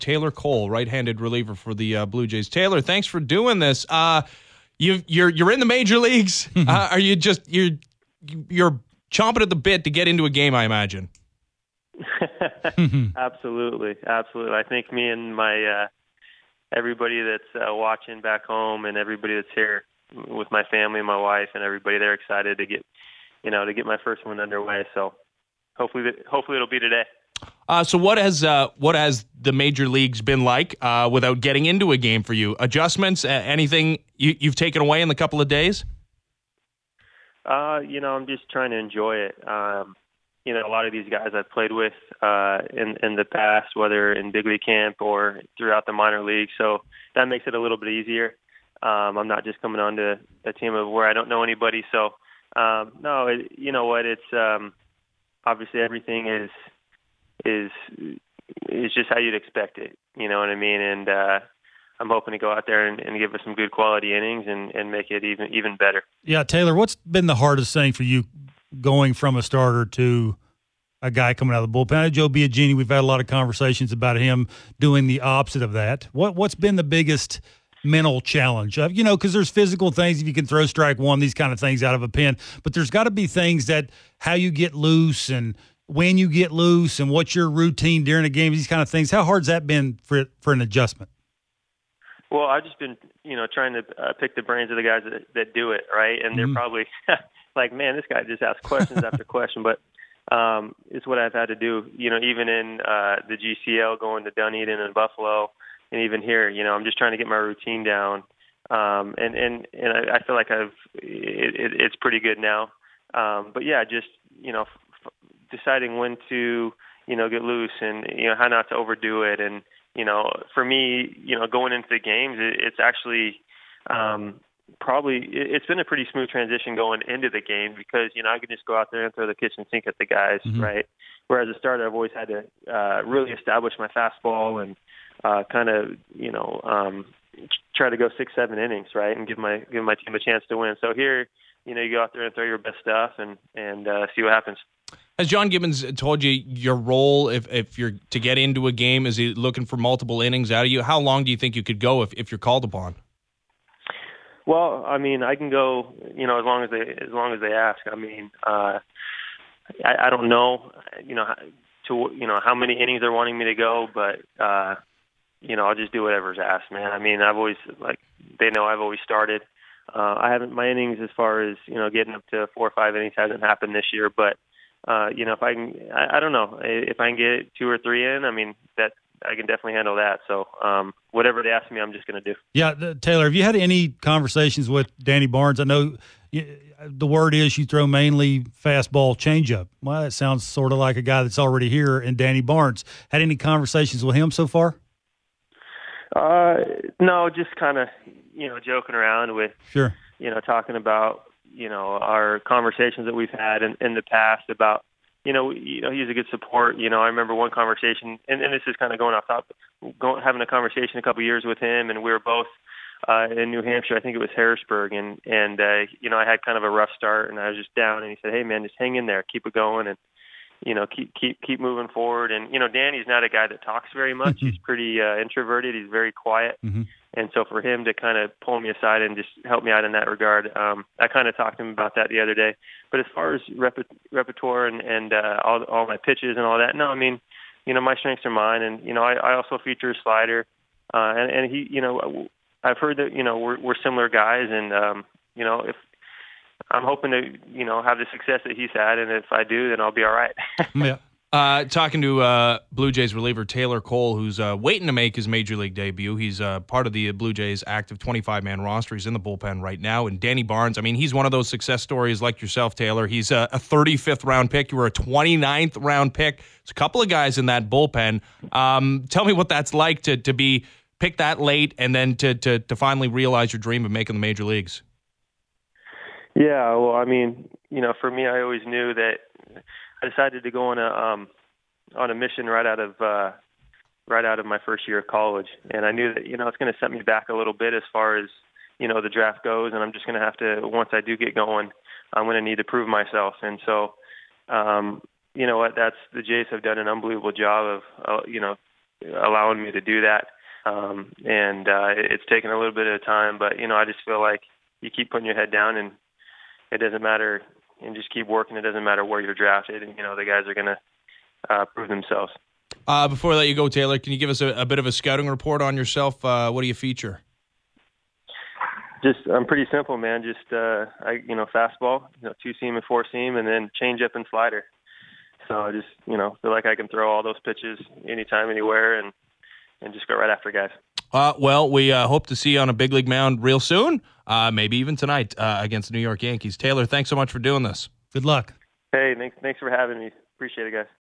Taylor Cole, right-handed reliever for the Blue Jays. Taylor, thanks for doing this. You're in the major leagues. Are you just you're chomping at the bit to get into a game, I imagine? Absolutely. I think me and my everybody that's watching back home and everybody that's here with my family and my wife and everybody, they're excited to get my first one underway. So hopefully it'll be today. So what has the major leagues been like without getting into a game for you? Adjustments? Anything you've taken away in the couple of days? I'm just trying to enjoy it. A lot of these guys I've played with in the past, whether in big league camp or throughout the minor league, so that makes it a little bit easier. I'm not just coming on to a team of where I don't know anybody. So you know what? It's obviously everything is just how you'd expect it. You know what I mean? And I'm hoping to go out there and give us some good quality innings and make it even better. Yeah, Taylor, what's been the hardest thing for you going from a starter to a guy coming out of the bullpen? I know Joe Biagini, we've had a lot of conversations about him doing the opposite of that. What's been the biggest mental challenge? Because there's physical things, if you can throw strike one, these kind of things out of a pen, but there's got to be things that how you get loose and when you get loose and what's your routine during a game, these kind of things. How hard's that been for an adjustment? Well, I've just been, trying to pick the brains of the guys that do it, right? And they're probably like, man, this guy just asks questions after question. But it's what I've had to do, even in the GCL, going to Dunedin and Buffalo, and even here, I'm just trying to get my routine down. And I feel like it's pretty good now. But yeah, just, deciding when to, get loose and, how not to overdo it. And, for me, going into the games, it's actually it's been a pretty smooth transition going into the game because, I can just go out there and throw the kitchen sink at the guys, right? Whereas as a starter, I've always had to really establish my fastball and try to go 6-7 innings, right, and give my team a chance to win. So here, you go out there and throw your best stuff and see what happens. Has John Gibbons told you your role if you're to get into a game? Is he looking for multiple innings out of you? How long do you think you could go if you're called upon? Well, I mean, I can go, as long as they ask. I mean, I don't know, how many innings they're wanting me to go, but I'll just do whatever's asked, man. I mean, I've always they know I've always started. I haven't my innings as far as getting up to 4 or 5 innings hasn't happened this year, but if I can, I don't know if I can get 2 or 3 in. I mean, that I can definitely handle that. So whatever they ask me, I'm just going to do. Yeah, Taylor, have you had any conversations with Danny Barnes? I know the word is you throw mainly fastball, changeup. Well, that sounds sort of like a guy that's already here in Danny Barnes. Had any conversations with him so far? No, just kind of joking around with sure. Talking about our conversations that we've had in the past about he's a good support. I remember one conversation, and this is kind of going off topic, having a conversation a couple of years with him, and we were both in New Hampshire. I think it was Harrisburg, and I had kind of a rough start, and I was just down, and he said, "Hey man, just hang in there, keep it going, and keep moving forward." And Danny's not a guy that talks very much. He's pretty introverted. He's very quiet. And so for him to kind of pull me aside and just help me out in that regard, I kind of talked to him about that the other day. But as far as repertoire and all my pitches and all that, no, I mean, my strengths are mine, and I also feature a slider, and he, I've heard that we're similar guys, and if I'm hoping to have the success that he's had, and if I do, then I'll be all right. Yeah. Talking to Blue Jays reliever Taylor Cole, who's waiting to make his major league debut. He's part of the Blue Jays active 25-man roster. He's in the bullpen right now. And Danny Barnes, I mean, he's one of those success stories like yourself, Taylor. He's a 35th round pick. You were a 29th round pick. There's a couple of guys in that bullpen. Tell me what that's like to be picked that late and then to finally realize your dream of making the major leagues. Yeah, well, I mean, for me, I always knew that I decided to go on a mission right out of my first year of college, and I knew that it's going to set me back a little bit as far as the draft goes, and I'm just going to have to, once I do get going, I'm going to need to prove myself. And so the Jays have done an unbelievable job of allowing me to do that. And it's taken a little bit of time, but I just feel like you keep putting your head down, and it doesn't matter, and just keep working. It doesn't matter where you're drafted, and the guys are going to prove themselves. Before I let you go, Taylor, can you give us a bit of a scouting report on yourself? What do you feature? I'm pretty simple, man. Just fastball, 2-seam and 4-seam, and then change up and slider. So I just feel like I can throw all those pitches anytime, anywhere, and just go right after guys. Well, we hope to see you on a big league mound real soon, maybe even tonight against the New York Yankees. Taylor, thanks so much for doing this. Good luck. Hey, thanks for having me. Appreciate it, guys.